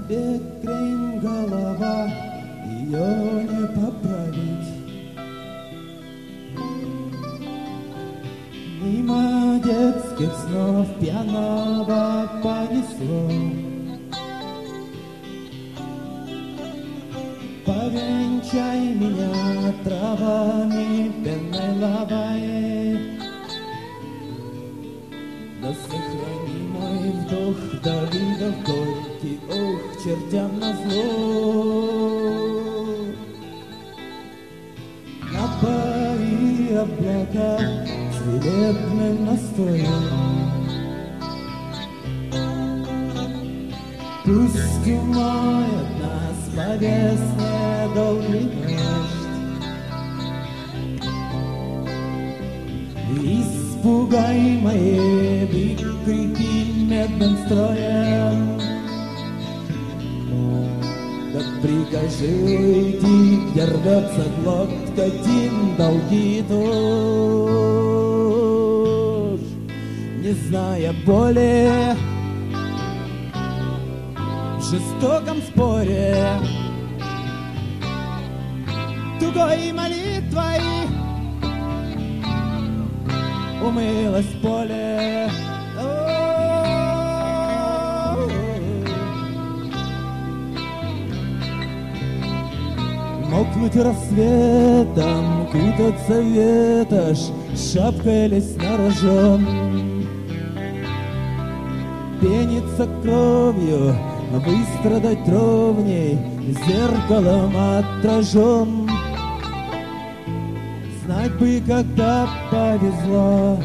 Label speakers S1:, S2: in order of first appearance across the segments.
S1: бекрень голова, ее не поправить. Мимо детских снов пьяного понесло. Повенчай меня травами, пенной лавой, да сохрани мой вдох Давидов горький, ох, чертям назло. Напои облака свирепным настоем, пусть умоет нас по весне долгий дождь. Испугай мои выкрики медным строем, да прикажи уйти, где рвется глотка один долгий душ. Не зная боли, в жестоком споре, тугой молитвой умылось поле. Мокнуть рассветом, кутаться ветошь, шапкой лезть на рожон, пениться кровью, выстрадать ровней, зеркалом отражен. Знать бы, когда повезло,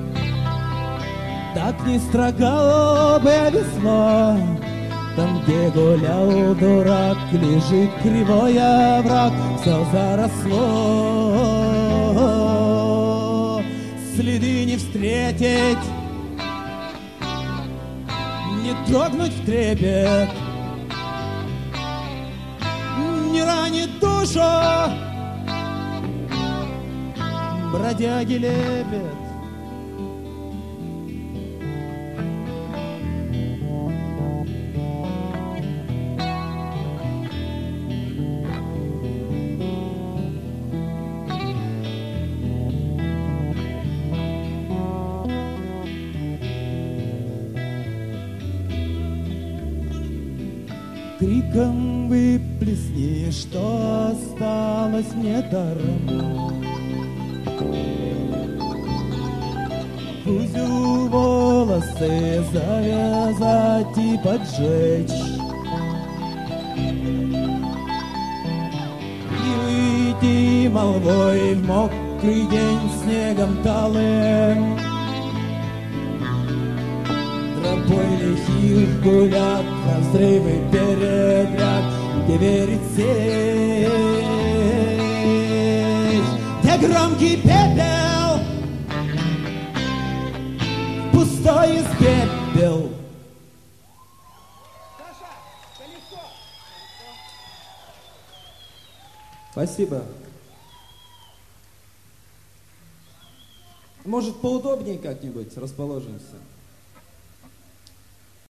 S1: так не строгало бы весло. Там, где гулял дурак, лежит кривой овраг, все заросло. Следы не встретить, не трогнуть в трепет, не ранит душу бродяги лепет. Криком выплесни, что осталось мне даром. Кузю волосы завязать и поджечь, и выйти молвой в мокрый день снегом талым. Тропой лихих гулят разрывы передряг, где верит сеть, где громкий пепел пустой избе пел. Спасибо. Может, поудобнее как-нибудь расположимся?